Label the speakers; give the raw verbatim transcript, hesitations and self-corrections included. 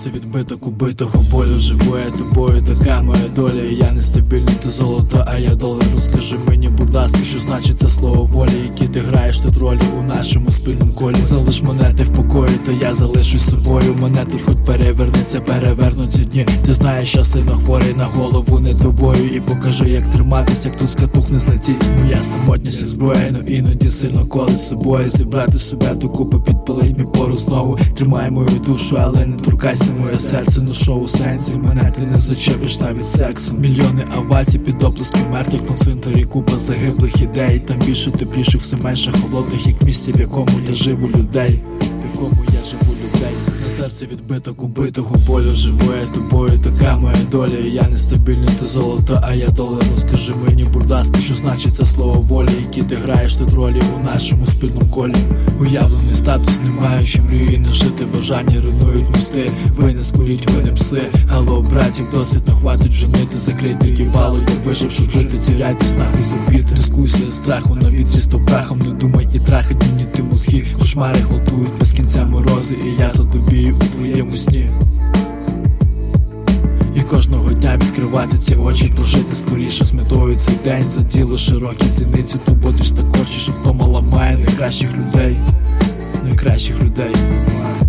Speaker 1: серце відбиток убитого болю. Живу я тобою, така моя доля. І я нестабільний, то золото, а я долар. Розкажи мені, будь ласка, що значить це слово волі, які ти граєш тут ролі у нашому спільному колі. Залиш мене ти в покої, то я залишусь собою. Мене тут хоч перевернеться, перевернуть ці дні. Ти знаєш, що сильно хворий на голову не тобою. І покажи, як триматись, як туска тухне злетіть. Моя самотність і зброя, но іноді сильно колить собою. Зібрати себе докупи, підпалить мій пору знову. Тримай мою душу, але не торкайся моє серце. Ну шо у сенсі, мене ти не зачепиш навіть сексу. Мільйони овацій під оплески мертвих на цвинтарі, купа загиблих ідей. Там більше тепліших, все менше холодних, як в місті, в якому я живу людей, в якому я живу людей. На серце відбиток убитого болю. Живу я тобою, така моя доля. І я нестабільний, то золото, а я долар. Розкажи мені, будь ласка, що значить це слово волі, які ти граєш тут ролі у нашому спільному колі. Уявлений статус, не маючи мрії, не жити, бажання руйнують мости. Ви не скуріть, ви не пси. Алло, братів, досить, не хватить женити. Закрити їбало, як вижив, щоб жити. Тіряйтесь нахуй забіти. Дискусія страху на вітрі став прахом. Не думай і трахать мені ти мозги. Кошмари гвалтують без кінця морози. І я задубію у твоєму сні. І кожного дня відкривати ці очі, прожити скоріше з метою цей день. За діло широкі зіниці, туботріш та корчі, що втома ламає найкращих людей, найкращих людей.